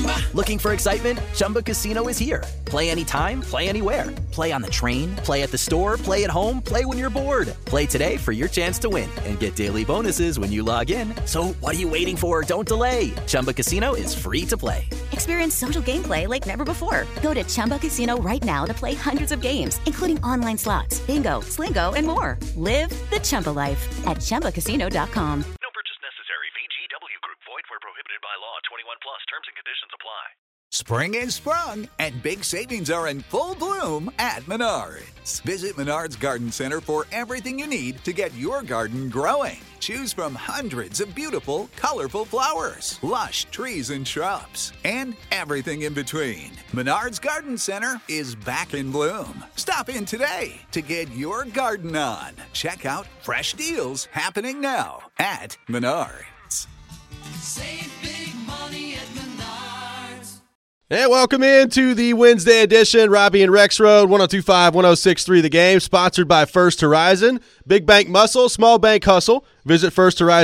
Looking for excitement? Chumba Casino is here. Play anytime, play anywhere. Play on the train, play at the store, play at home, play when you're bored. Play today for your chance to win and get daily bonuses when you log in. So what are you waiting for? Don't delay. Chumba Casino is free to play. Experience social gameplay like never before. Go to Chumba Casino right now to play hundreds of games, including online slots, bingo, Slingo, and more. Live the Chumba life at ChumbaCasino.com. No purchase necessary. VGW Group. Void where prohibited by law. 21 plus. Terms and conditions apply. Spring is sprung, and big savings are in full bloom at Menards. Visit Menards Garden Center for everything you need to get your garden growing. Choose from hundreds of beautiful, colorful flowers, lush trees and shrubs, and everything in between. Menards Garden Center is back in bloom. Stop in today to get your garden on. Check out fresh deals happening now at Menards. Save big money at Menards. And welcome into the Wednesday edition, Robbie and Rex Road, 102.5, 106.3 The Game, sponsored by First Horizon. Big bank muscle, small bank hustle. Visit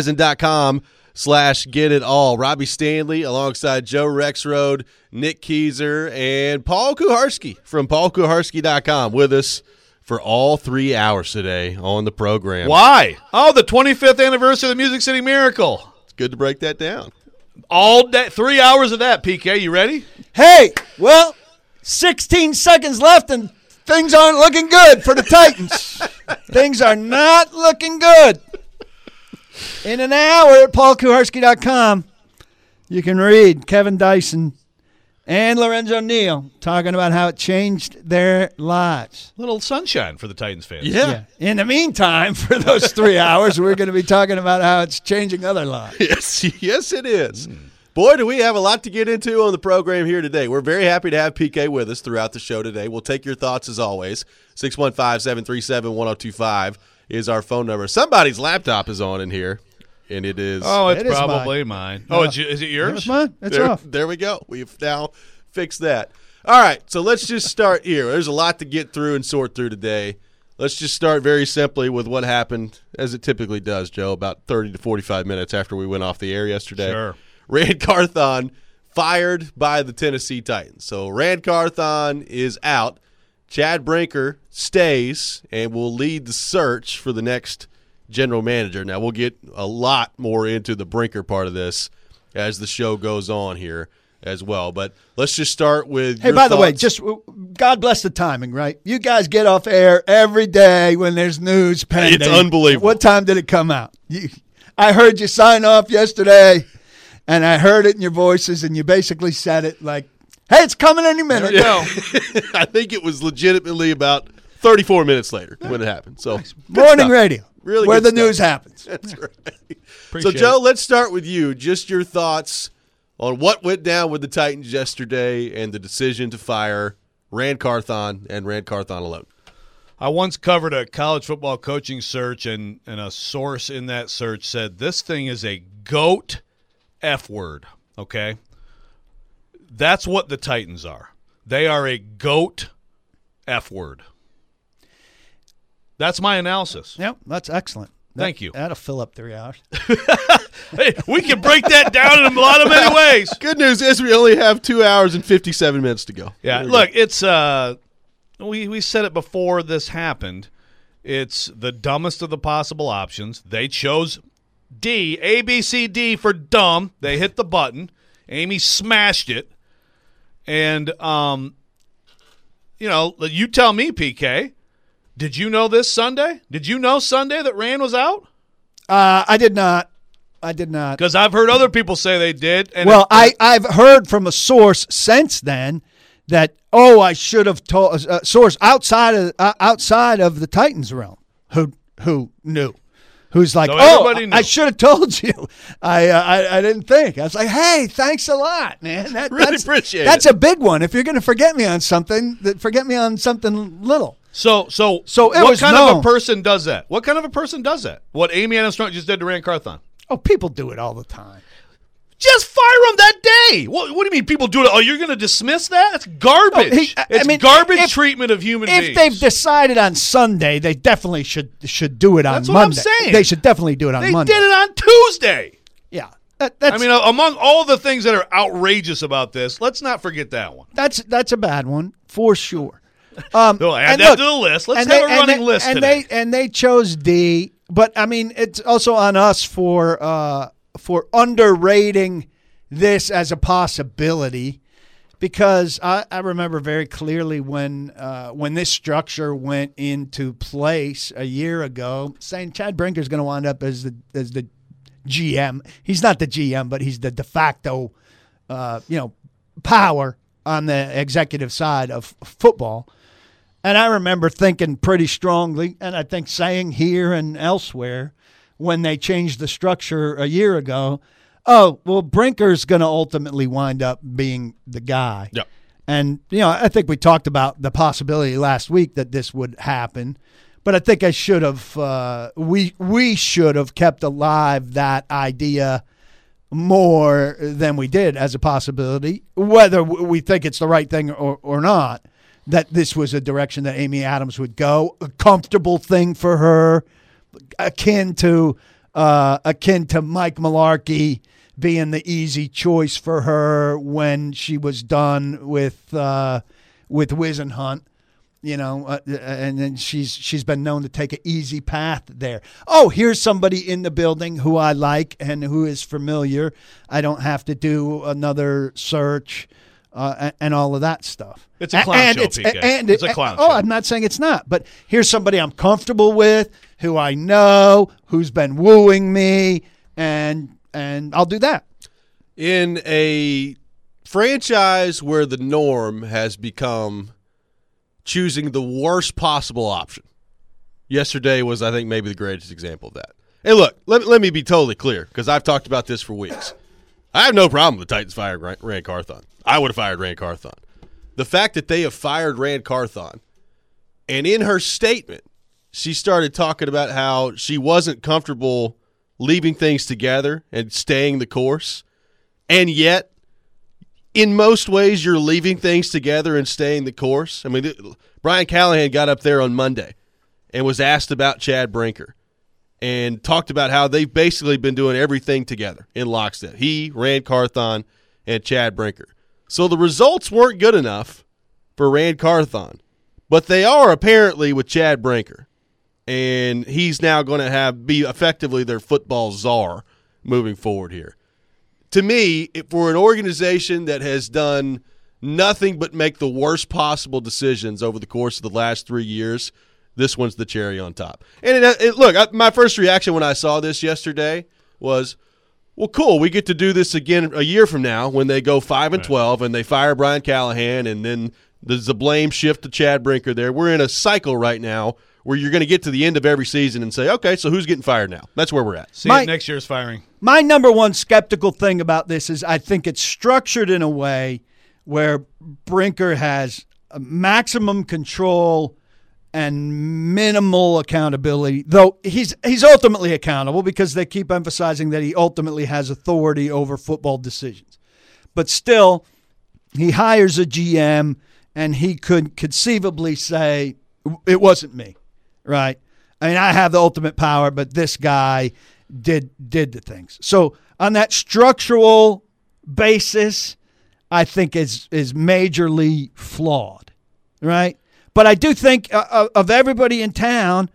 firsthorizon.com/get-it-all. Robbie Stanley alongside Joe Rexrode, Nick Keyser, and Paul Kuharsky from paulkuharsky.com with us for all 3 hours today on the program. Why? Oh, the 25th anniversary of the Music City Miracle. It's good to break that down. All day, 3 hours of that, PK. You ready? Hey, well, 16 seconds left and things aren't looking good for the Titans. Things are not looking good. In an hour at paulkuharsky.com, you can read Kevin Dyson and Lorenzo Neal talking about how it changed their lives. Little sunshine for the Titans fans. Yeah. In the meantime, for those 3 hours, we're going to be talking about how it's changing other lives. Yes, it is. Boy, do we have a lot to get into on the program here today. We're very happy to have PK with us throughout the show today. We'll take your thoughts as always. 615-737-1025 is our phone number. Somebody's laptop is on in here, and it is. Oh, it's It is probably mine. Oh, is it yours? It's mine. It's there, off. there we go. We've now fixed that. All right, so let's just start here. There's a lot to get through and sort through today. Let's just start very simply with what happened, as it typically does, Joe, about 30 to 45 minutes after we went off the air yesterday. Sure. Rand Carthon fired by the Tennessee Titans. So Rand Carthon is out. Chad Brinker stays and will lead the search for the next general manager. Now, we'll get a lot more into the Brinker part of this as the show goes on here as well. But let's just start with Hey, by the way, just God bless the timing, right? You guys get off air every day when there's news pending. It's unbelievable. What time did it come out? I heard you sign off yesterday, and I heard it in your voices, and you basically said it like, hey, it's coming any minute. No. I think it was legitimately about 34 minutes later when it happened. So Morning stuff. radio, Really where good the news stuff. happens. That's right. So, Appreciate Joe, it. let's start with you. Just your thoughts on what went down with the Titans yesterday and the decision to fire Rand Carthon and Rand Carthon alone. I once covered a college football coaching search, and a source in that search said this thing is a GOAT F word, okay? That's what the Titans are. They are a GOAT F word. That's my analysis. Yep, that's excellent. Thank you. That'll fill up 3 hours. Hey, we can break that down in a lot of many ways. Good news is we only have 2 hours and 57 minutes to go. Yeah, There we look, go. it's we said it before this happened. It's the dumbest of the possible options. They chose D, A, B, C, D for dumb. They hit the button. Amy smashed it. And, you tell me, PK, did you know this Sunday? Did you know Sunday that Rand was out? I did not. Because I've heard other people say they did. And Well, I've heard from a source since then that, I should have told a source outside of the Titans realm who knew. Who's like, So everybody knew. I should have told you. I didn't think. I was like, hey, thanks a lot, man. Really appreciate That's it. a big one. If you're going to forget me on something, forget me on something little. So it what was kind of known. a person does that? What kind of a person does that? What Amy Adams Strunk just did to Rand Carthon? Oh, people do it all the time. Just fire him that day. What do you mean people do it? Oh, you're going to dismiss that? That's garbage. It's garbage treatment of human beings. If they've decided on Sunday, they definitely should do it on That's what Monday. I'm saying. They should definitely do it on They Monday. did it on Tuesday. Yeah. I mean, among all the things that are outrageous about this, let's not forget that one. That's a bad one for sure. So add that to the list. Let's have a running list today. They chose D, but I mean, it's also on us for underrating this as a possibility, because I remember very clearly when this structure went into place a year ago, saying Chad Brinker's going to wind up as the GM. He's not the GM, but he's the de facto, power on the executive side of football. And I remember thinking pretty strongly, and I think saying here and elsewhere, when they changed the structure a year ago, oh, well, Brinker's going to ultimately wind up being the guy. Yep. And, I think we talked about the possibility last week that this would happen. But I think I should have, we should have kept alive that idea more than we did as a possibility, whether we think it's the right thing or not, that this was a direction that Amy Adams would go, a comfortable thing for her, akin to Mike Mularkey being the easy choice for her when she was done with Wisenhunt. And then she's been known to take an easy path there. Oh, here's somebody in the building who I like and who is familiar. I don't have to do another search and all of that stuff. It's a clown show, PK. It's a clown show. Oh, I'm not saying it's not, but here's somebody I'm comfortable with, who I know, who's been wooing me, and I'll do that. In a franchise where the norm has become choosing the worst possible option. Yesterday was, I think, maybe the greatest example of that. Hey, look, let me be totally clear, because I've talked about this for weeks. I have no problem with the Titans firing Rand Carthon. I would have fired Rand Carthon. The fact that they have fired Rand Carthon, and in her statement, she started talking about how she wasn't comfortable leaving things together and staying the course, and yet in most ways, you're leaving things together and staying the course. I mean, Brian Callahan got up there on Monday and was asked about Chad Brinker and talked about how they've basically been doing everything together in lockstep. He, Rand Carthon, and Chad Brinker. So the results weren't good enough for Rand Carthon, but they are apparently with Chad Brinker. And he's now going to be effectively their football czar moving forward here. To me, for an organization that has done nothing but make the worst possible decisions over the course of the last 3 years, this one's the cherry on top. And look, my first reaction when I saw this yesterday was, well, cool, we get to do this again a year from now when they go 5-12 and they fire Brian Callahan, and then there's the blame shift to Chad Brinker there. We're in a cycle right now where you're going to get to the end of every season and say, okay, so who's getting fired now? That's where we're at. See if next year's firing. My number one skeptical thing about this is I think it's structured in a way where Brinker has maximum control and minimal accountability, though he's ultimately accountable because they keep emphasizing that he ultimately has authority over football decisions. But still, he hires a GM, and he could conceivably say, it wasn't me, right? I mean, I have the ultimate power, but this guy did the things. So on that structural basis, I think is majorly flawed, right? But I do think of everybody in town,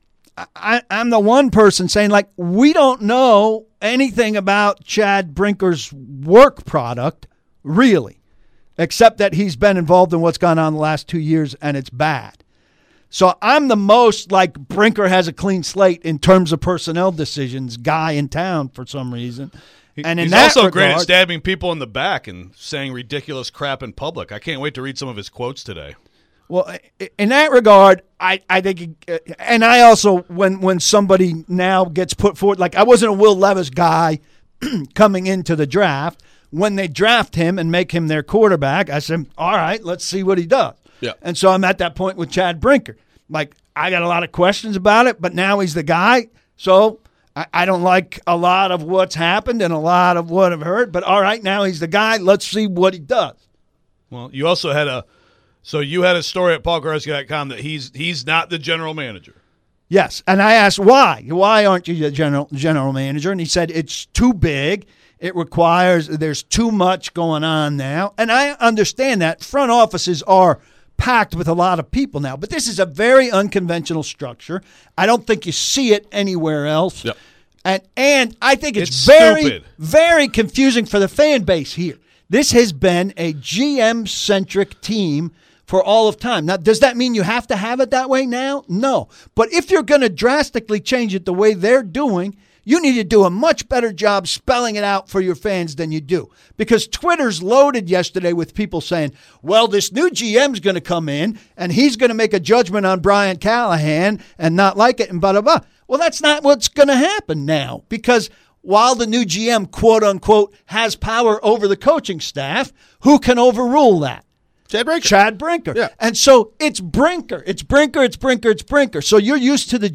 I'm the one person saying, like, we don't know anything about Chad Brinker's work product, really, except that he's been involved in what's gone on the last 2 years, and it's bad. So I'm the most, like, Brinker has a clean slate in terms of personnel decisions guy in town for some reason. And he's also great at stabbing people in the back and saying ridiculous crap in public. I can't wait to read some of his quotes today. Well, in that regard, I think, and I also, when somebody now gets put forward, like I wasn't a Will Levis guy coming into the draft. When they draft him and make him their quarterback, I said, all right, let's see what he does. Yeah. And so I'm at that point with Chad Brinker. Like, I got a lot of questions about it, but now he's the guy. So I don't like a lot of what's happened and a lot of what I've heard, but all right, now he's the guy. Let's see what he does. Well, you also had a story at paulkarski.com that he's not the general manager. Yes, and I asked why. Why aren't you the general manager? And he said it's too big. There's too much going on now. And I understand that. Front offices are packed with a lot of people now. But this is a very unconventional structure. I don't think you see it anywhere else. Yep. And I think it's stupid. very, very confusing for the fan base here. This has been a GM-centric team for all of time. Now, does that mean you have to have it that way now? No. But if you're going to drastically change it the way they're doing, you need to do a much better job spelling it out for your fans than you do. Because Twitter's loaded yesterday with people saying, well, this new GM's going to come in and he's going to make a judgment on Brian Callahan and not like it and blah, blah, blah. Well, that's not what's going to happen now, because while the new GM, quote unquote, has power over the coaching staff, who can overrule that? Chad Brinker. Yeah. And so it's Brinker. It's Brinker. So you're used to the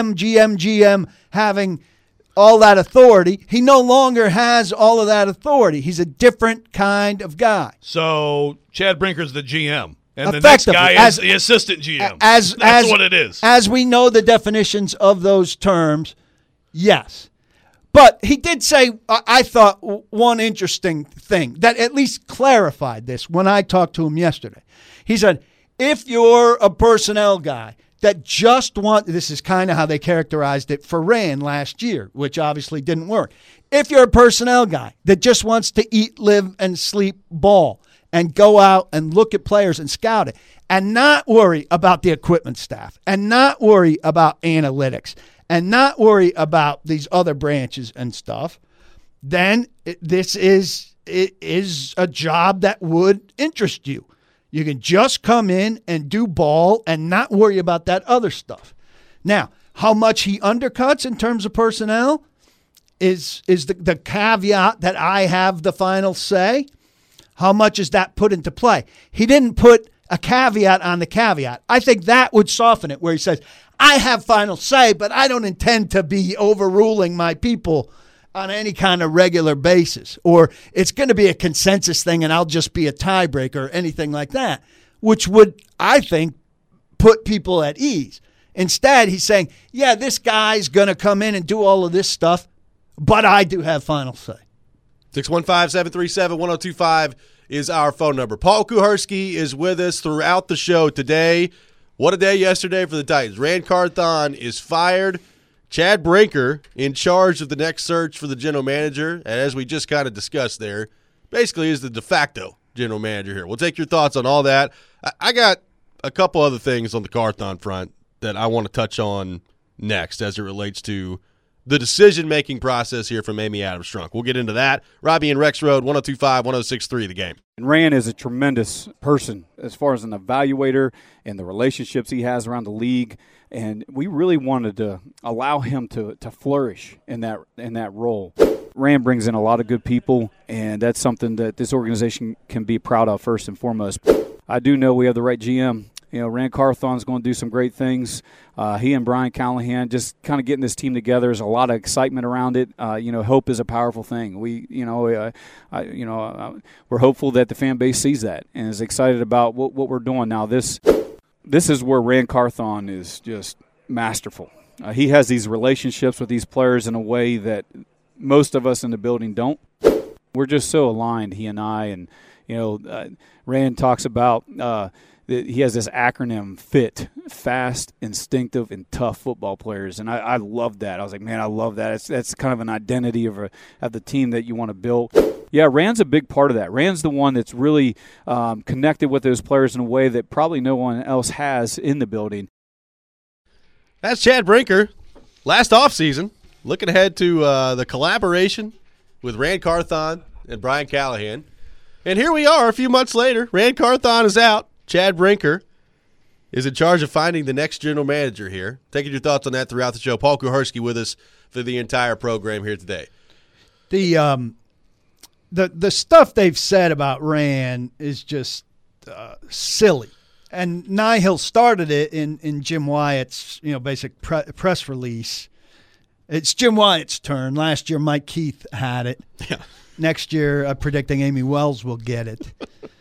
GM having all that authority. He no longer has all of that authority. He's a different kind of guy. So Chad Brinker's the GM. And the next Effectively, guy is the assistant GM. That's what it is. As we know the definitions of those terms, yes. But he did say, I thought, one interesting thing that at least clarified this when I talked to him yesterday. He said, if you're a personnel guy that just this is kind of how they characterized it for Rand last year, which obviously didn't work. If you're a personnel guy that just wants to eat, live, and sleep ball and go out and look at players and scout it and not worry about the equipment staff and not worry about analytics and not worry about these other branches and stuff, then this is a job that would interest you. You can just come in and do ball and not worry about that other stuff. Now, how much he undercuts in terms of personnel is the caveat that I have the final say. How much is that put into play? He didn't put a caveat on the caveat. I think that would soften it, where he says, I have final say, but I don't intend to be overruling my people on any kind of regular basis, or it's going to be a consensus thing and I'll just be a tiebreaker or anything like that, which would, I think, put people at ease. Instead, he's saying, yeah, this guy's going to come in and do all of this stuff, but I do have final say. 615-737-1025 is our phone number. Paul Kuharsky is with us throughout the show today. What a day yesterday for the Titans. Rand Carthon is fired. Chad Brinker in charge of the next search for the general manager, and as we just kind of discussed there, basically is the de facto general manager here. We'll take your thoughts on all that. I got a couple other things on the Carthon front that I want to touch on next as it relates to the decision-making process here from Amy Adams-Strunk. We'll get into that. Robbie and Rex Road, 102.5, 106.3 The Game. And Rand is a tremendous person as far as an evaluator and the relationships he has around the league. And we really wanted to allow him to flourish in that role. Rand brings in a lot of good people, and that's something that this organization can be proud of first and foremost. I do know we have the right GM. You know, Rand Carthon's going to do some great things. He and Brian Callahan just kind of getting this team together. There's a lot of excitement around it. Hope is a powerful thing. We're hopeful that the fan base sees that and is excited about what we're doing now. This is where Rand Carthon is just masterful. He has these relationships with these players in a way that most of us in the building don't. We're just so aligned, he and I. And, Rand talks about he has this acronym, FIT, fast, instinctive, and tough football players. And I love that. I was like, man, I love that. That's kind of an identity of the team that you want to build. Yeah, Rand's a big part of that. Rand's the one that's really connected with those players in a way that probably no one else has in the building. That's Chad Brinker. Last offseason, looking ahead to the collaboration with Rand Carthon and Brian Callahan. And here we are a few months later. Rand Carthon is out. Chad Brinker is in charge of finding the next general manager here. Taking your thoughts on that throughout the show. Paul Kuharsky with us for the entire program here today. The stuff they've said about Rand is just silly. And Nihil started it in Jim Wyatt's basic press release. It's Jim Wyatt's turn. Last year, Mike Keith had it. Yeah. Next year, predicting Amy Wells will get it.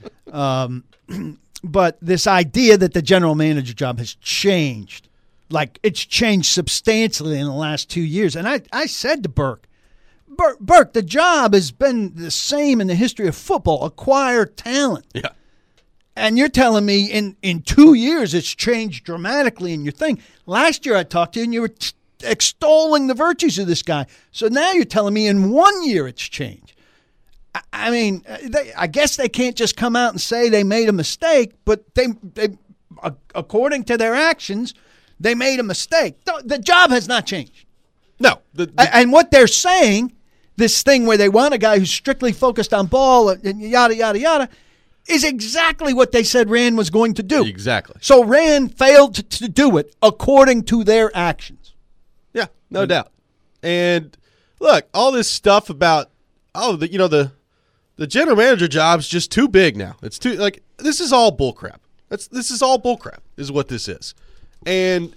But this idea that the general manager job has changed, like it's changed substantially in the last 2 years. And I said to Burke, Burke, the job has been the same in the history of football, acquire talent. Yeah. And you're telling me in 2 years it's changed dramatically in your thing. Last year I talked to you and you were extolling the virtues of this guy. So now you're telling me in 1 year it's changed. I mean, I guess they can't just come out and say they made a mistake, but they according to their actions, they made a mistake. The job has not changed. No. And what they're saying, this thing where they want a guy who's strictly focused on ball and yada, yada, yada, is exactly what they said Rand was going to do. Exactly. So Rand failed to do it according to their actions. Yeah, no doubt. And look, all this stuff about the general manager job's just too big now. It's too this is all bullcrap. This is all bullcrap is what this is. And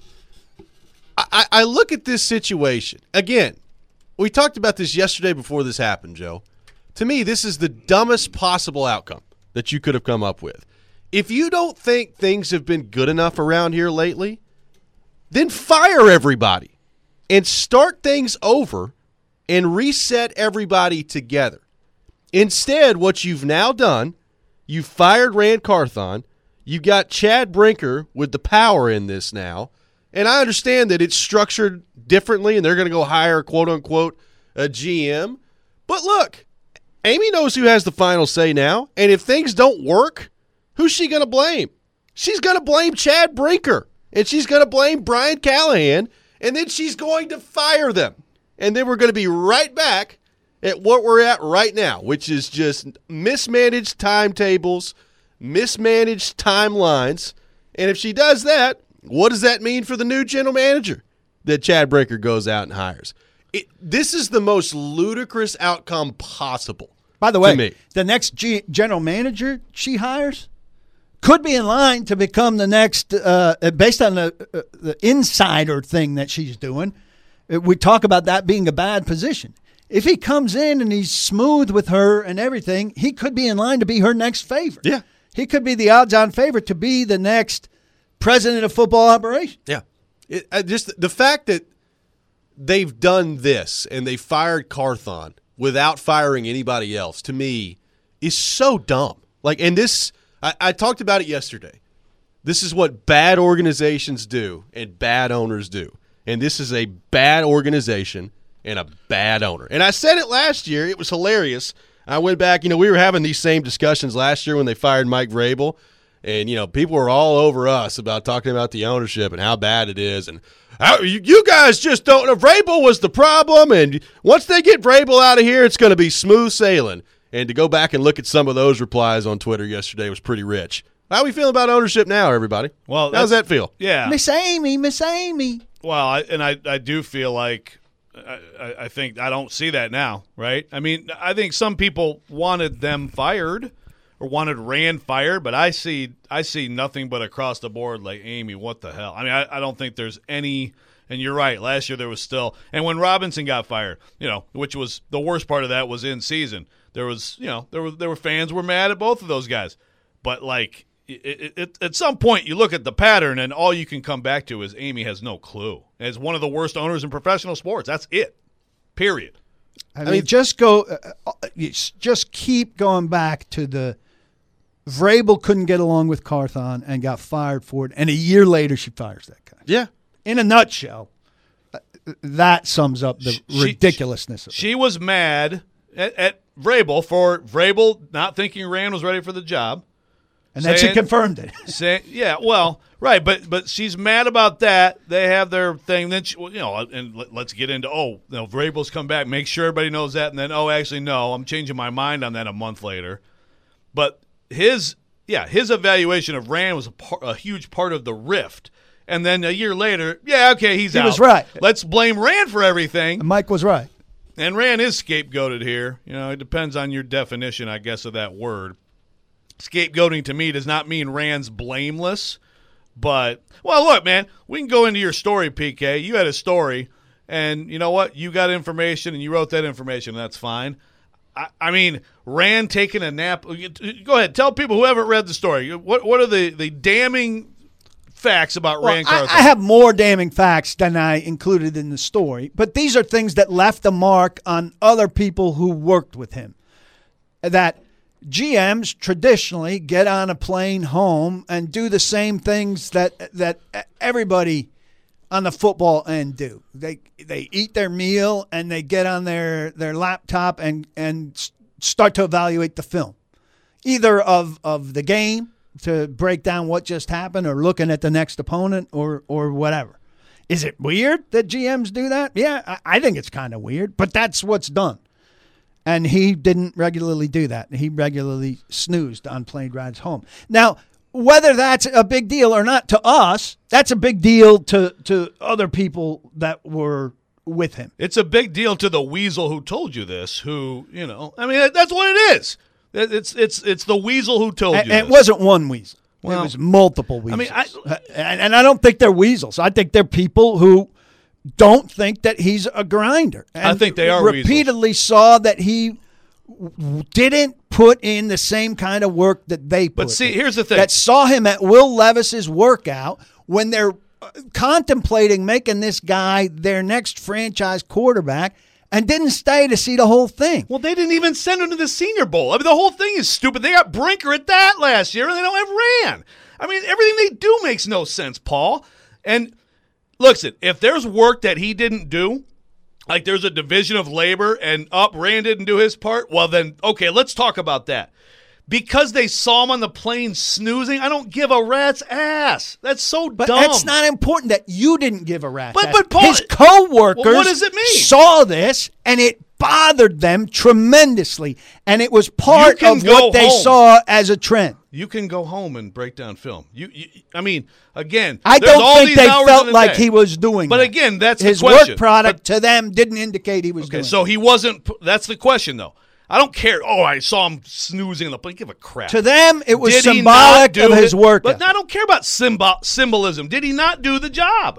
I look at this situation again. We talked about this yesterday before this happened, Joe. To me, this is the dumbest possible outcome that you could have come up with. If you don't think things have been good enough around here lately, then fire everybody and start things over and reset everybody together. Instead, what you've now done, you've fired Rand Carthon. You've got Chad Brinker with the power in this now. And I understand that it's structured differently and they're going to go hire, quote-unquote, a GM. But look, Amy knows who has the final say now. And if things don't work, who's she going to blame? She's going to blame Chad Brinker. And she's going to blame Brian Callahan. And then she's going to fire them. And then we're going to be right back at what we're at right now, which is just mismanaged timetables, mismanaged timelines. And if she does that, what does that mean for the new general manager that Chad Brinker goes out and hires? This is the most ludicrous outcome possible. By the way, to me. The next general manager she hires could be in line to become the next, based on the insider thing that she's doing. We talk about that being a bad position. If he comes in and he's smooth with her and everything, he could be in line to be her next favorite. Yeah. He could be the odds-on favorite to be the next president of football operations. Yeah. Just the fact that they've done this and they fired Carthon without firing anybody else, to me, is so dumb. And this, I talked about it yesterday. This is what bad organizations do and bad owners do. And this is a bad organization and a bad owner. And I said it last year. It was hilarious. I went back. We were having these same discussions last year when they fired Mike Vrabel. And, people were all over us about talking about the ownership and how bad it is. And you guys just don't know. Vrabel was the problem. And once they get Vrabel out of here, it's going to be smooth sailing. And to go back and look at some of those replies on Twitter yesterday was pretty rich. How are we feeling about ownership now, everybody? Well, how does that feel? Yeah. Miss Amy. Well, I do feel like I think I don't see that now, right? I mean, I think some people wanted them fired or wanted Rand fired, but I see nothing but across the board like, Amy, what the hell? I mean, I don't think there's any – and you're right. Last year there was still – and when Robinson got fired, which was the worst part of that was in season, there was – there were fans were mad at both of those guys. But, at some point you look at the pattern and all you can come back to is Amy has no clue. As one of the worst owners in professional sports. That's it. Period. I mean, just keep going back to the Vrabel couldn't get along with Carthon and got fired for it, and a year later she fires that guy. Yeah. In a nutshell, that sums up the ridiculousness of it. She was mad at Vrabel for Vrabel not thinking Rand was ready for the job. And then she confirmed it. Yeah, well, right, but she's mad about that. They have their thing. Then and let's get into Vrabel's come back. Make sure everybody knows that. And then actually no, I'm changing my mind on that a month later. But his evaluation of Rand was a huge part of the rift. And then a year later, he's out. He was right. Let's blame Rand for everything. And Mike was right. And Rand is scapegoated here. It depends on your definition, I guess, of that word. Scapegoating to me does not mean Rand's blameless, but, well, look, man, we can go into your story, PK. You had a story, and you know what? You got information, and you wrote that information. That's fine. I mean, Rand taking a nap. Go ahead. Tell people who haven't read the story. What are the damning facts about Rand Carthon. I have more damning facts than I included in the story, but these are things that left a mark on other people who worked with him. That GMs traditionally get on a plane home and do the same things that everybody on the football end do. They eat their meal and they get on their laptop and start to evaluate the film, either of the game to break down what just happened or looking at the next opponent or whatever. Is it weird that GMs do that? Yeah, I think it's kind of weird, but that's what's done. And he didn't regularly do that. He regularly snoozed on plane rides home. Now, whether that's a big deal or not to us, that's a big deal to other people that were with him. It's a big deal to the weasel who told you this, who, I mean, that's what it is. It's the weasel who told you this. It wasn't one weasel. Well, it was multiple weasels. I mean, and I don't think they're weasels. I think they're people who don't think that he's a grinder. And I think they are repeatedly weasels. Saw that he didn't put in the same kind of work that they put in. But see, here's the thing. That saw him at Will Levis's workout when they're contemplating making this guy their next franchise quarterback and didn't stay to see the whole thing. Well, they didn't even send him to the Senior Bowl. I mean, the whole thing is stupid. They got Brinker at that last year, and they don't have Rand. I mean, everything they do makes no sense, Paul. And listen, if there's work that he didn't do, like there's a division of labor and Rand didn't do his part, well then, okay, let's talk about that. Because they saw him on the plane snoozing, I don't give a rat's ass. That's so dumb. But that's not important that you didn't give a rat's ass. But Paul, his co-workers what does it mean? Saw this, and it bothered them tremendously. And it was part of what they saw as a trend. You can go home and break down film. I mean, again, I don't think they felt like he was doing But that. again, that's his the question. Work product to them didn't indicate he was doing it. So he wasn't – that's the question, though. I don't care. Oh, I saw him snoozing in the plane. Give a crap. To them, it was symbolic of his work. But I don't care about symbolism. Did he not do the job?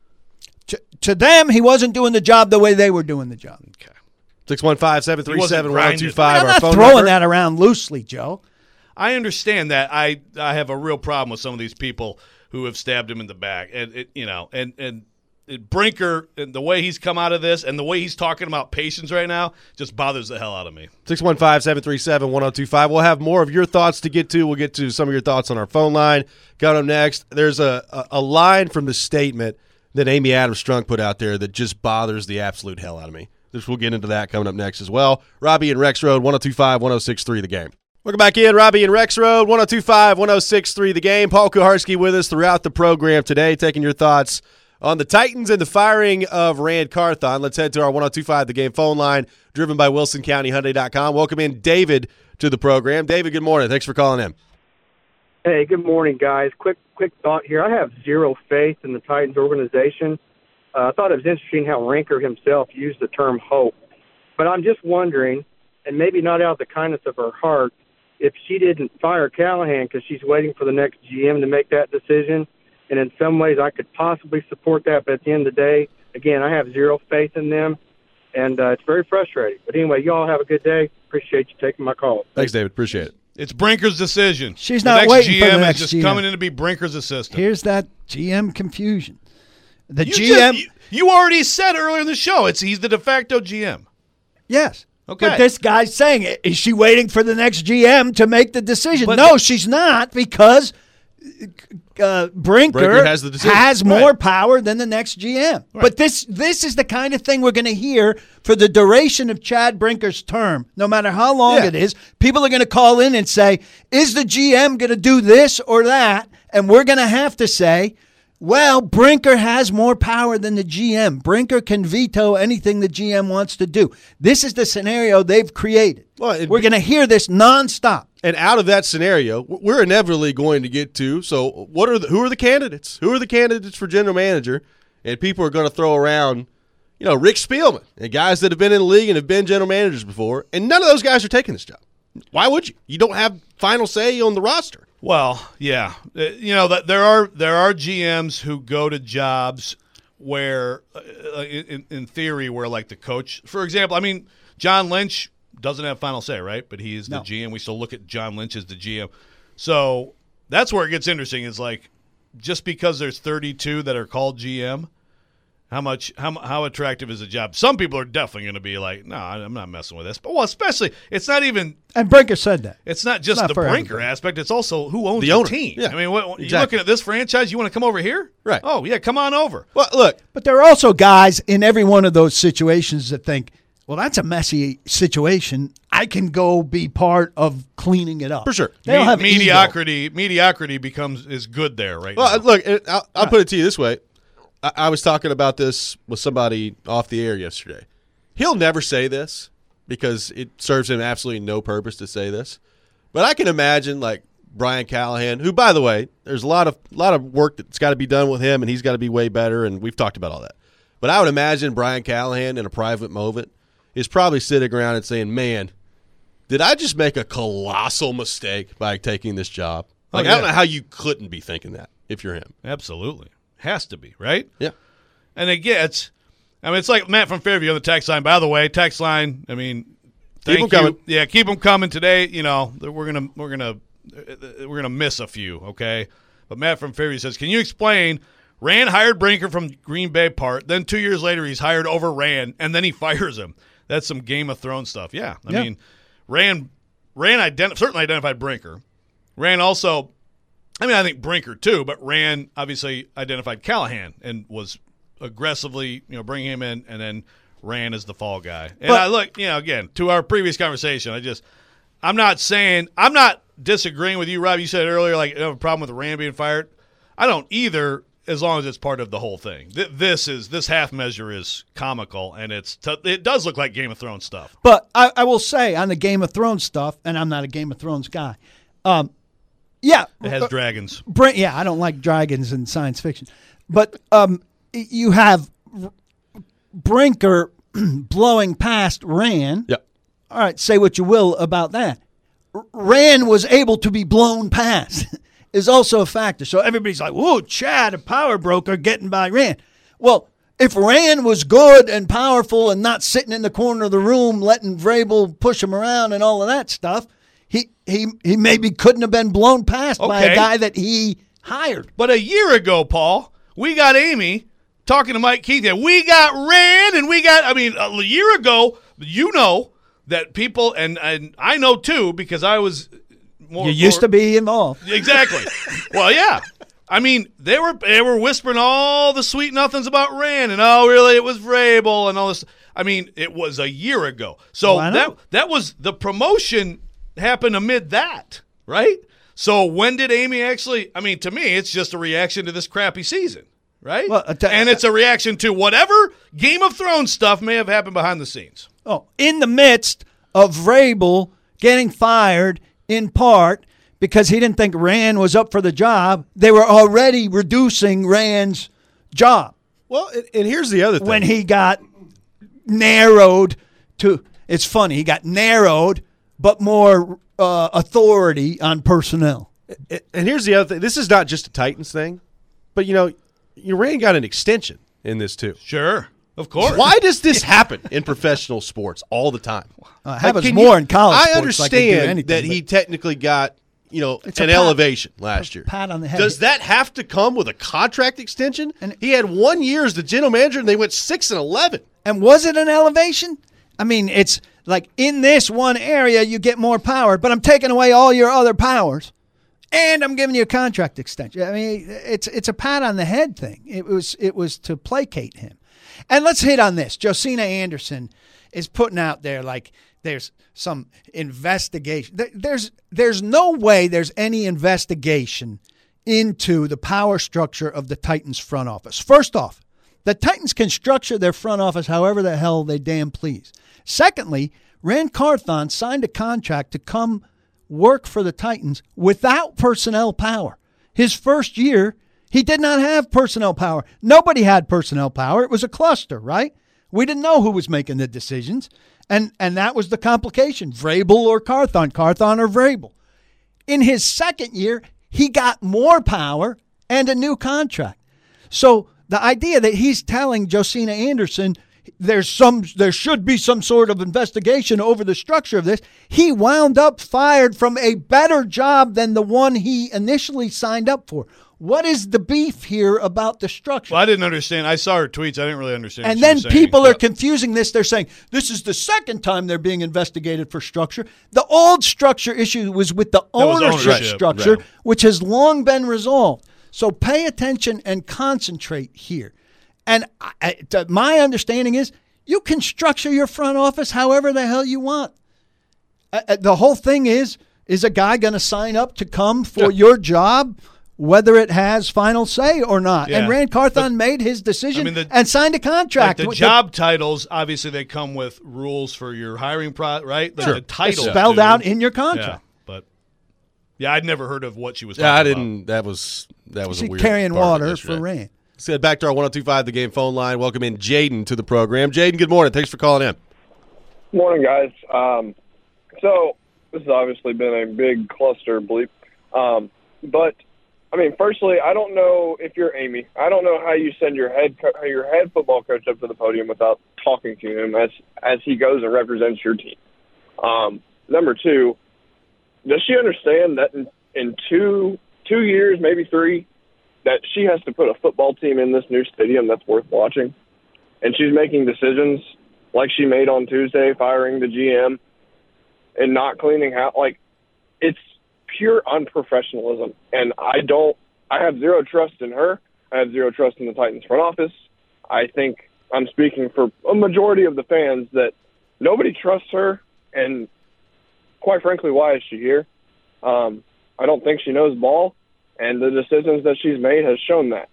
To them, he wasn't doing the job the way they were doing the job. Okay. 615-737-1025. I'm not throwing that around loosely, Joe. I understand that. I have a real problem with some of these people who have stabbed him in the back, and Brinker and the way he's come out of this and the way he's talking about patience right now just bothers the hell out of me. 615-737-1025. We'll have more of your thoughts to get to. We'll get to some of your thoughts on our phone line. Coming up next, there's a line from the statement that Amy Adams Strunk put out there that just bothers the absolute hell out of me. We'll get into that coming up next as well. Robbie and Rex Road, 102.5-106.3 The Game. Welcome back in, Robbie and Rex Road, 102.5-106.3 The Game. Paul Kuharsky with us throughout the program today, taking your thoughts on the Titans and the firing of Rand Carthon. Let's head to our 102.5 The Game phone line, driven by WilsonCountyHyundai.com. Welcome in David to the program. David, good morning. Thanks for calling in. Hey, good morning, guys. Quick thought here. I have zero faith in the Titans organization. I thought it was interesting how Rinker himself used the term hope. But I'm just wondering, and maybe not out of the kindness of her heart, if she didn't fire Callahan because she's waiting for the next GM to make that decision. And in some ways I could possibly support that. But at the end of the day, again, I have zero faith in them. And it's very frustrating. But anyway, you all have a good day. Appreciate you taking my call. Thanks, David. Appreciate it. It's Brinker's decision. She's not waiting for the next GM is just GM. coming in to be Brinker's assistant. Here's that GM confusion. You already said earlier in the show he's the de facto GM. Yes. Okay. But this guy's saying, is she waiting for the next GM to make the decision? No, she's not, because Brinker has the decision. has more power than the next GM. Right. But this is the kind of thing we're going to hear for the duration of Chad Brinker's term. No matter how long it is, people are going to call in and say, is the GM going to do this or that? And we're going to have to say, well, Brinker has more power than the GM. Brinker can veto anything the GM wants to do. This is the scenario they've created. We're going to hear this nonstop. And out of that scenario, we're inevitably going to get to, so who are the candidates? Who are the candidates for general manager? And people are going to throw around, Rick Spielman and guys that have been in the league and have been general managers before, and none of those guys are taking this job. Why would you? You don't have final say on the roster. Well, yeah, there are GMs who go to jobs where, in theory, where like the coach, for example, John Lynch doesn't have final say, right? But he is the GM. We still look at John Lynch as the GM. So that's where it gets interesting. Is like just because there's 32 that are called GM, how attractive is the job? Some people are definitely going to be like, no, I'm not messing with this. But, well, especially, it's not even – and Brinker said that. It's not just the Brinker aspect. It's also who owns the the owner. team. Yeah. I mean, Exactly. you're looking at this franchise, you want to come over here? Right. Oh, yeah, come on over. Well, look. But there are also guys in every one of those situations that think, well, that's a messy situation. I can go be part of cleaning it up. For sure. They don't have mediocrity is good there right now. Look, I'll put it to you this way. I was talking about this with somebody off the air yesterday. He'll never say this because it serves him absolutely no purpose to say this. But I can imagine like Brian Callahan, who, by the way, there's a lot of work that's got to be done with him, and he's got to be way better, and we've talked about all that. But I would imagine Brian Callahan in a private moment is probably sitting around and saying, man, did I just make a colossal mistake by taking this job? Like, I don't know how you couldn't be thinking that if you're him. Absolutely. Has to be, right? Yeah. And again, it's like Matt from Fairview on the text line. By the way, text line, I mean, thank you. Coming. Yeah, keep them coming today. You know, we're gonna miss a few, okay? But Matt from Fairview says, can you explain Rand hired Brinker from Green Bay part, then 2 years later he's hired over Rand, and then he fires him. That's some Game of Thrones stuff. Yeah. I mean, Rand certainly identified Brinker. Rand also, I think Brinker too, but Rand obviously identified Callahan and was aggressively, bringing him in, and then Rand is the fall guy. And I look, again, to our previous conversation, I'm not disagreeing with you, Rob. You said earlier, like, you have a problem with Rand being fired. I don't either, as long as it's part of the whole thing. This half measure is comical, and it does look like Game of Thrones stuff. But I will say on the Game of Thrones stuff, and I'm not a Game of Thrones guy. Yeah, it has dragons. I don't like dragons in science fiction, but you have Brinker blowing past Rand. Yep. All right, say what you will about that. Rand was able to be blown past is also a factor. So everybody's like, whoa, Chad, a power broker getting by Rand. Well, if Rand was good and powerful and not sitting in the corner of the room letting Vrabel push him around and all of that stuff, he maybe couldn't have been blown past by a guy that he hired. But a year ago, Paul, we got Amy talking to Mike Keith. We got Rand, and a year ago, that people, and I know too, because I was more. You used to be involved. Exactly. Well, yeah. I mean, they were whispering all the sweet nothings about Rand, and really, it was Vrabel and all this. I mean, it was a year ago. So that was the promotion happened amid that, right? So when did Amy actually? I mean, to me, it's just a reaction to this crappy season, right? Well, and it's a reaction to whatever Game of Thrones stuff may have happened behind the scenes. Oh, in the midst of Vrabel getting fired in part because he didn't think Rand was up for the job, they were already reducing Rand's job. Well, and here's the other thing. When he got narrowed to, it's funny, he got narrowed, but more authority on personnel. And here's the other thing. This is not just a Titans thing, but, Rand got an extension in this too. Sure. Of course. Why does this happen in professional sports all the time? It happens more in college sports. I understand that he technically got, an elevation last year. Pat on the head. Does that have to come with a contract extension? And he had 1 year as the general manager, and they went 6-11. And was it an elevation? I mean, it's like in this one area you get more power, but I'm taking away all your other powers, and I'm giving you a contract extension. I mean, it's a pat on the head thing. It was to placate him. And let's hit on this. Josina Anderson is putting out there like there's some investigation. There's no way there's any investigation into the power structure of the Titans front office. First off, the Titans can structure their front office however the hell they damn please. Secondly, Rand Carthon signed a contract to come work for the Titans without personnel power. His first year, he did not have personnel power. Nobody had personnel power. It was a cluster, right? We didn't know who was making the decisions, and that was the complication, Vrabel or Carthon or Vrabel. In his second year, he got more power and a new contract. So the idea that he's telling Josina Anderson there should be some sort of investigation over the structure of this, he wound up fired from a better job than the one he initially signed up for. What is the beef here about the structure? Well, I didn't understand. I saw her tweets. I didn't really understand. And what then she was saying. people are confusing this. They're saying this is the second time they're being investigated for structure. The old structure issue was with the ownership structure, right, which has long been resolved. So pay attention and concentrate here. And my understanding is you can structure your front office however the hell you want. The whole thing is a guy going to sign up to come for your job, whether it has final say or not? Yeah. And Rand Carthon made his decision and signed a contract. Like the job titles, obviously, they come with rules for your hiring right? The titles spelled out in your contract. Yeah, but I'd never heard of what she was talking I about. didn't. That was a weird carrying part of water yesterday. for Rand. Let's get back to our 102.5 The Game phone line. Welcome in Jaden to the program. Jaden, good morning. Thanks for calling in. Morning, guys. So this has obviously been a big cluster bleep. But, I mean, firstly, I don't know if you're Amy. I don't know how you send your head football coach up to the podium without talking to him as he goes and represents your team. Number two, does she understand that in two years, maybe 3, that she has to put a football team in this new stadium that's worth watching? And she's making decisions like she made on Tuesday, firing the GM and not cleaning house. Like, it's pure unprofessionalism. And I have zero trust in her. I have zero trust in the Titans front office. I think I'm speaking for a majority of the fans that nobody trusts her. And quite frankly, why is she here? I don't think she knows ball, and the decisions that she's made has shown that.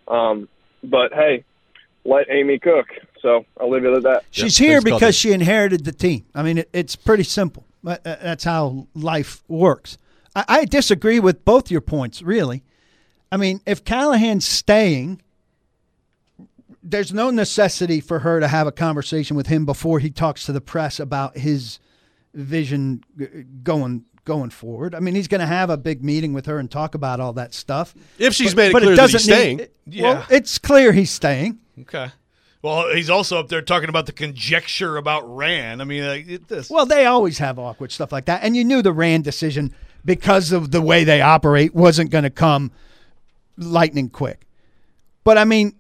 But hey, let Amy cook. So I'll leave it at that. She's here because she inherited the team. I mean, it's pretty simple. That's how life works. I disagree with both your points, really. I mean, if Callahan's staying, there's no necessity for her to have a conversation with him before he talks to the press about his vision going forward. I mean, he's going to have a big meeting with her and talk about all that stuff. If she's made it clear that he's staying. Well, it's clear he's staying. Okay. Well, he's also up there talking about the conjecture about Rand. I mean, Well, they always have awkward stuff like that. And you knew the Rand decision, because of the way they operate, wasn't going to come lightning quick. But, I mean,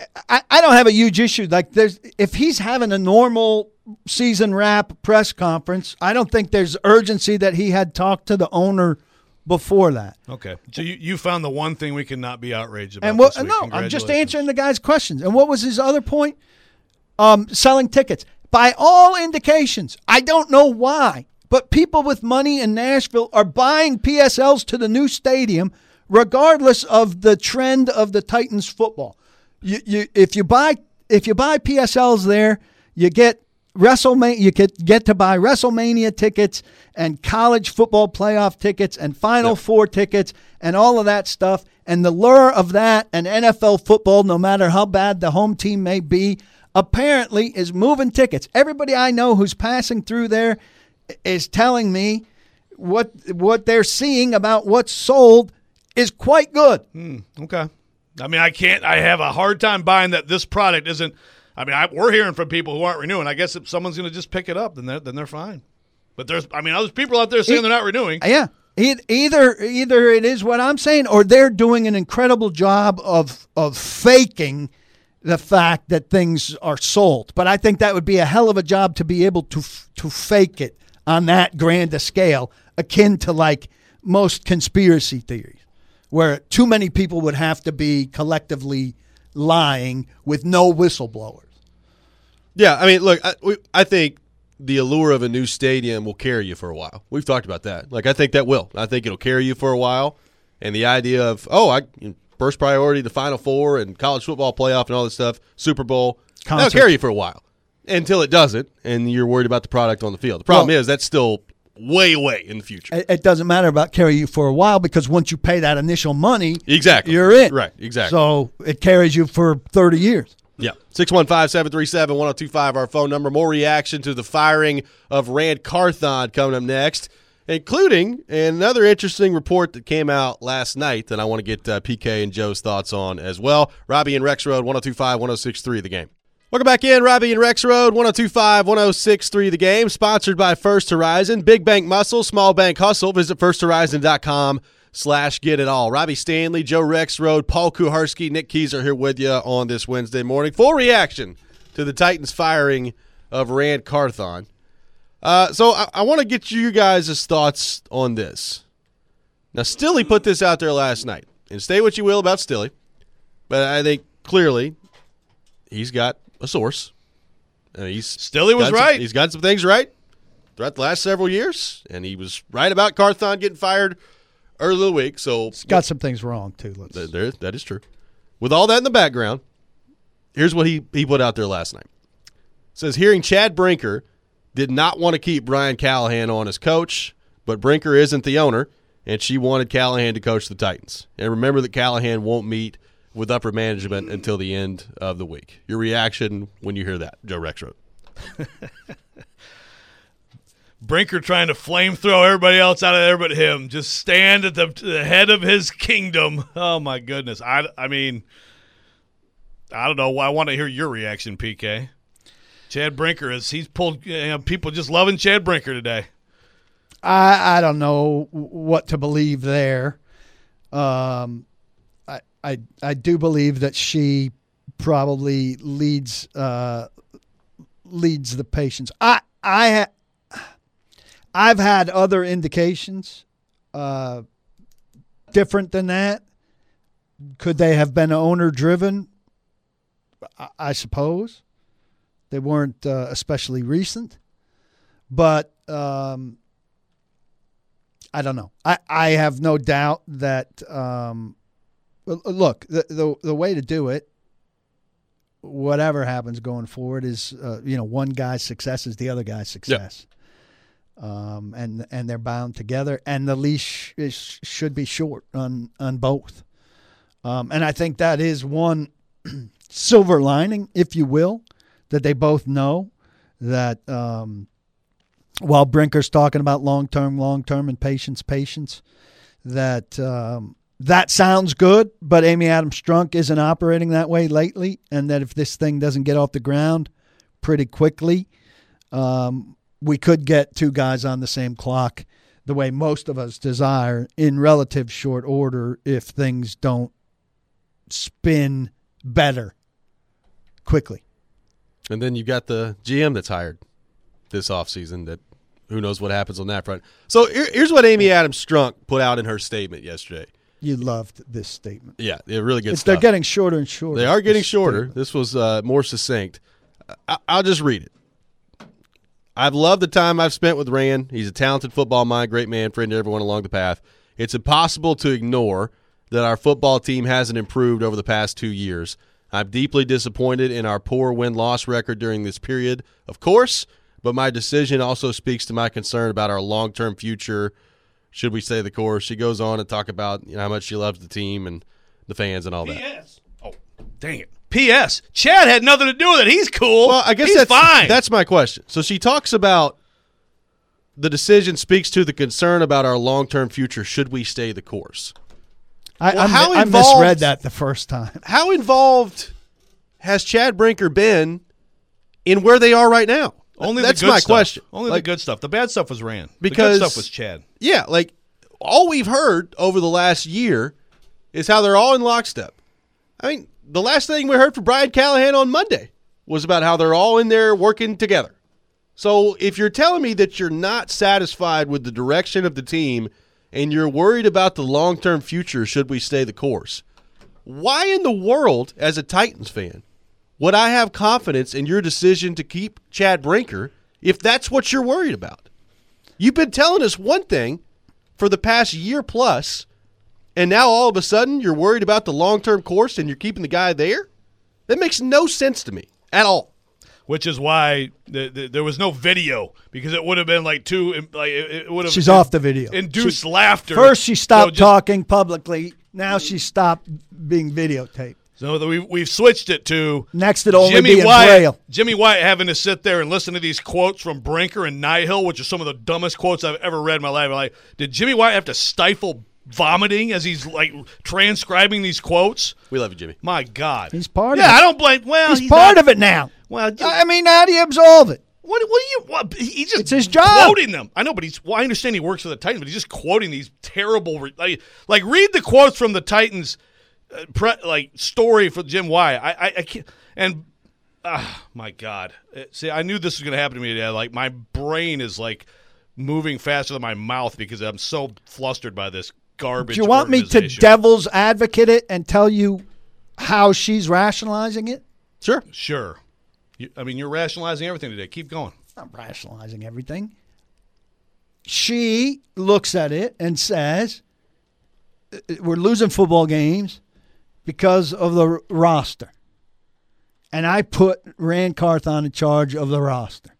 I don't have a huge issue. Like, if he's having a normal season wrap press conference, I don't think there's urgency that he had talked to the owner before that. Okay. So you found the one thing we cannot be outraged about. And this week. no, I'm just answering the guy's questions. And what was his other point? Selling tickets. By all indications, I don't know why, but people with money in Nashville are buying PSLs to the new stadium regardless of the trend of the Titans football. If you buy PSLs there, you get WrestleMania. You get to buy WrestleMania tickets and college football playoff tickets and Final Four tickets and all of that stuff. And the lure of that and NFL football, no matter how bad the home team may be, apparently is moving tickets. Everybody I know who's passing through there is telling me what they're seeing about what's sold is quite good. Okay. I mean, I have a hard time buying that this product isn't. I mean, we're hearing from people who aren't renewing. I guess if someone's going to just pick it up, then they're fine. But there's people out there saying they're not renewing. Yeah. Either it is what I'm saying, or they're doing an incredible job of faking the fact that things are sold. But I think that would be a hell of a job to be able to fake it on that grand a scale, akin to like most conspiracy theories, where too many people would have to be collectively lying with no whistleblowers. Yeah, I mean, look, I think the allure of a new stadium will carry you for a while. We've talked about that. Like, I think that will. I think it'll carry you for a while. And the idea of, first priority, the Final Four and college football playoff and all this stuff, Super Bowl, that'll carry you for a while until it doesn't, and you're worried about the product on the field. The problem is that's still way in the future. It doesn't matter about carry you for a while, because once you pay that initial money, exactly, you're in. Right, exactly. So it carries you for 30 years. Yeah. 615-737-1025, our phone number. More reaction to the firing of Rand Carthon coming up next, including another interesting report that came out last night that I want to get PK and Joe's thoughts on as well. Robbie and Rex Road, 1025-1063, The Game. Welcome back in, Robbie and Rex Road, 102.5, 106.3 The Game, sponsored by First Horizon. Big bank muscle, small bank hustle. Visit firsthorizon.com/get-it-all. Robbie Stanley, Joe Rex Road, Paul Kuharski, Nick Keys are here with you on this Wednesday morning. Full reaction to the Titans firing of Rand Carthon. So I want to get you guys' thoughts on this. Now, Stilly put this out there last night. And say what you will about Stilly, but I think clearly he's got a source. Stilly was right. He's got some things right throughout the last several years, and he was right about Carthon getting fired early in the week. So he's got some things wrong, too. That is true. With all that in the background, here's what he put out there last night. It says, hearing Chad Brinker did not want to keep Brian Callahan on as coach, but Brinker isn't the owner, and she wanted Callahan to coach the Titans. And remember that Callahan won't meet with upper management until the end of the week. Your reaction when you hear that, Joe Rex Road? Brinker trying to flamethrow everybody else out of there but him. Just stand at the head of his kingdom. Oh, my goodness. I mean, I don't know. I want to hear your reaction, PK. Chad Brinker, he's pulled people just loving Chad Brinker today. I don't know what to believe there. I do believe that she probably leads the patients. I've had other indications different than that. Could they have been owner driven? I suppose they weren't especially recent, but I don't know. I have no doubt that. Look, the way to do it, whatever happens going forward, is one guy's success is the other guy's success, and they're bound together, and the leash should be short on both, and I think that is one silver lining, if you will, that they both know that while Brinker's talking about long term, and patience, that sounds good, but Amy Adams Strunk isn't operating that way lately, and that if this thing doesn't get off the ground pretty quickly, we could get two guys on the same clock the way most of us desire in relative short order if things don't spin better quickly. And then you've got the GM that's hired this offseason that who knows what happens on that front. So here's what Amy Adams Strunk put out in her statement yesterday. You loved this statement. Yeah, it really gets. They're getting shorter and shorter. They are getting shorter. This was more succinct. I'll just read it. I've loved the time I've spent with Rand. He's a talented football mind, great man, friend to everyone along the path. It's impossible to ignore that our football team hasn't improved over the past 2 years. I'm deeply disappointed in our poor win-loss record during this period, of course, but my decision also speaks to my concern about our long-term future. Should we stay the course? She goes on to talk about how much she loves the team and the fans and all that. P.S. Oh, dang it. P.S. Chad had nothing to do with it. He's cool. Well, I guess he's fine. That's my question. So she talks about the decision speaks to the concern about our long-term future. Should we stay the course? I misread that the first time. How involved has Chad Brinker been in where they are right now? Only That's the good my stuff. question. Only the good stuff. The bad stuff was Rand. Because, the good stuff was Chad. Yeah, all we've heard over the last year is how they're all in lockstep. I mean, the last thing we heard from Brian Callahan on Monday was about how they're all in there working together. So if you're telling me that you're not satisfied with the direction of the team and you're worried about the long-term future should we stay the course, why in the world, as a Titans fan, would I have confidence in your decision to keep Chad Brinker if that's what you're worried about? You've been telling us one thing for the past year plus, and now all of a sudden you're worried about the long-term course and you're keeping the guy there? That makes no sense to me at all. Which is why there was no video, because it would have been it would have. She's off the video. Induced laughter. First she stopped talking publicly. Now she stopped being videotaped. So we've switched it to next it'll only be in Braille. Jimmy White having to sit there and listen to these quotes from Brinker and Nihill, which are some of the dumbest quotes I've ever read in my life. Did Jimmy White have to stifle vomiting as he's transcribing these quotes? We love you, Jimmy. My God, he's part of it. Yeah, I don't blame. Well, he's part of it now. Well, I mean, how do you absolve it? What he's just it's his job. Quoting them. I know, but I understand he works for the Titans, but he's just quoting these terrible like read the quotes from the Titans story for Jim Wyatt. I can't, and my God. See, I knew this was going to happen to me today. Like my brain is like moving faster than my mouth because I'm so flustered by this garbage. Do you want me to devil's advocate it and tell you how she's rationalizing it? Sure. You're rationalizing everything today. Keep going. I'm not rationalizing everything. She looks at it and says, we're losing football games because of the roster. And I put Rand Carthon in charge of the roster.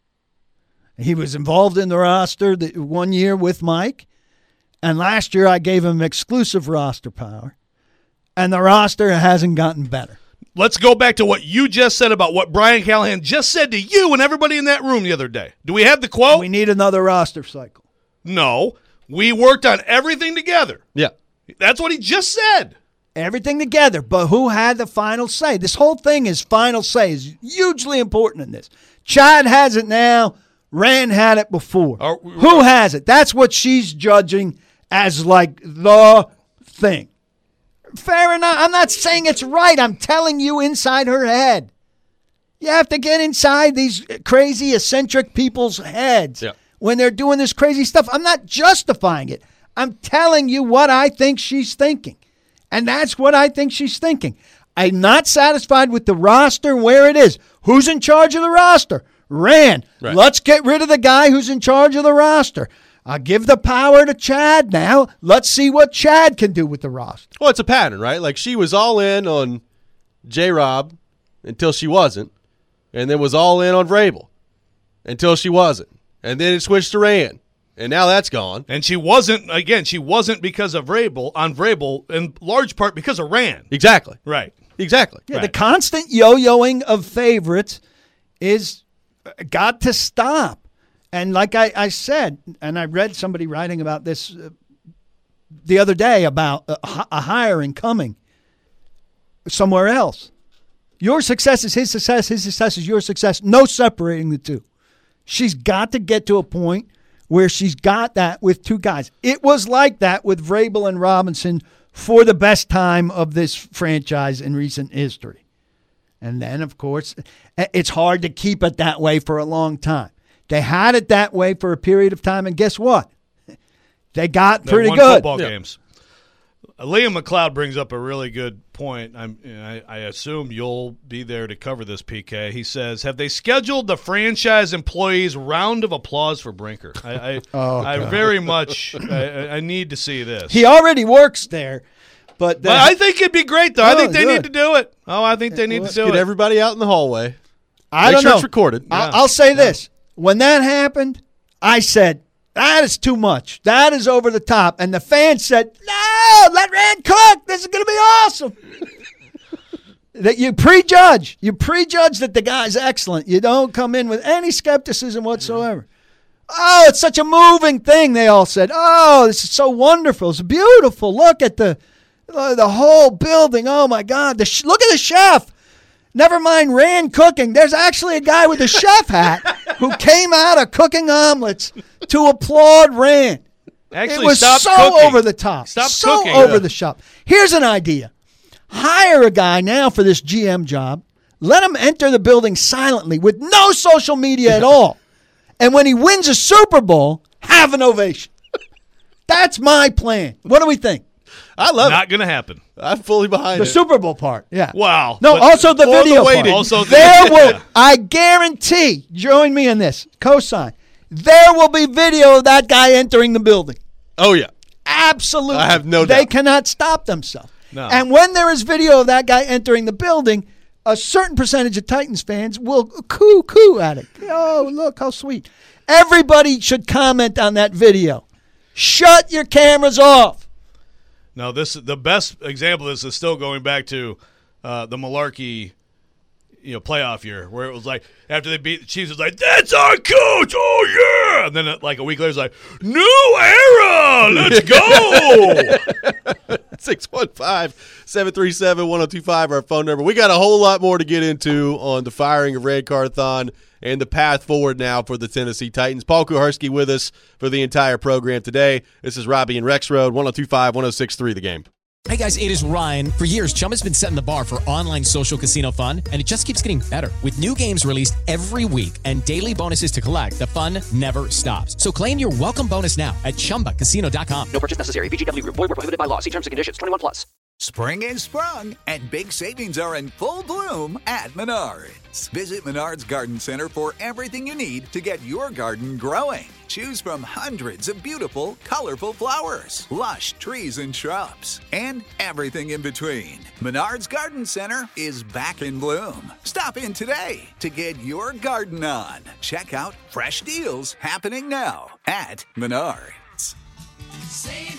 He was involved in the roster 1 year with Mike. And last year I gave him exclusive roster power. And the roster hasn't gotten better. Let's go back to what you just said about what Brian Callahan just said to you and everybody in that room the other day. Do we have the quote? We need another roster cycle. No. We worked on everything together. Yeah. That's what he just said. Everything together. But who had the final say? This whole thing is final say is hugely important in this. Chad has it now. Rand had it before. Who has it? That's what she's judging as like the thing. Fair enough. I'm not saying it's right. I'm telling you inside her head. You have to get inside these crazy, eccentric people's heads when they're doing this crazy stuff. I'm not justifying it. I'm telling you what I think she's thinking. And that's what I think she's thinking. I'm not satisfied with the roster where it is. Who's in charge of the roster? Rand. Right. Let's get rid of the guy who's in charge of the roster. I'll give the power to Chad now. Let's see what Chad can do with the roster. Well, it's a pattern, right? Like she was all in on J-Rob until she wasn't, and then was all in on Vrabel until she wasn't. And then it switched to Rand, and now that's gone. And she wasn't because of Vrabel, in large part because of Rand. Exactly. Right. Exactly. Yeah, right. The constant yo-yoing of favorites is got to stop. And like I said, and I read somebody writing about this the other day about a hiring coming somewhere else. Your success is his success is your success. No separating the two. She's got to get to a point where she's got that with two guys. It was like that with Vrabel and Robinson for the best time of this franchise in recent history. And then, of course, it's hard to keep it that way for a long time. They had it that way for a period of time, and guess what? They got pretty won good. Football games. Liam McLeod brings up a really good point. I assume you'll be there to cover this, PK. He says, have they scheduled the franchise employees' round of applause for Brinker? I very much I need to see this. He already works there. But I think it'd be great, though. I think they need to do it. I think they need to do it. Get everybody out in the hallway. I don't know. It's recorded. I'll say this. When that happened, I said, that is too much. That is over the top. And the fans said, no, let Rand cook. This is going to be awesome. That you prejudge. You prejudge that the guy's excellent. You don't come in with any skepticism whatsoever. Oh, it's such a moving thing, they all said. Oh, this is so wonderful. It's beautiful. Look at the whole building. Oh, my God. Look at the chef. Never mind Rand cooking. There's actually a guy with a chef hat who came out of cooking omelets to applaud Rand. Actually, it was stop so cooking. over the top. Stop so cooking. Over the top. Here's an idea. Hire a guy now for this GM job. Let him enter the building silently with no social media at all. And when he wins a Super Bowl, have an ovation. That's my plan. What do we think? I love it. Not going to happen. I'm fully behind the it. Super Bowl part, yeah. Wow. No, also the video part. Also I guarantee, join me in this, cosign, there will be video of that guy entering the building. Oh, yeah. Absolutely. I have no doubt. They cannot stop themselves. No. And when there is video of that guy entering the building, a certain percentage of Titans fans will coo at it. Oh, look how sweet. Everybody should comment on that video. Shut your cameras off. No, the best example of this is still going back to the Malarkey, playoff year, where it was like after they beat the Chiefs, it was like, "That's our coach, oh yeah!" And then like a week later, it's like, "New era, let's go." 615-737-1025, our phone number. We got a whole lot more to get into on the firing of Red Carthon and the path forward now for the Tennessee Titans. Paul Kuharsky with us for the entire program today. This is Robbie and Rex Road, 102.5, 106.3 The Game. Hey guys, it is Ryan. For years, Chumba's been setting the bar for online social casino fun, and it just keeps getting better. With new games released every week and daily bonuses to collect, the fun never stops. So claim your welcome bonus now at ChumbaCasino.com. No purchase necessary. VGW Group. Void where prohibited by law. See terms and conditions. 21+. Spring is sprung, and big savings are in full bloom at Menards. Visit Menards Garden Center for everything you need to get your garden growing. Choose from hundreds of beautiful, colorful flowers, lush trees and shrubs, and everything in between. Menards Garden Center is back in bloom. Stop in today to get your garden on. Check out fresh deals happening now at Menards. Save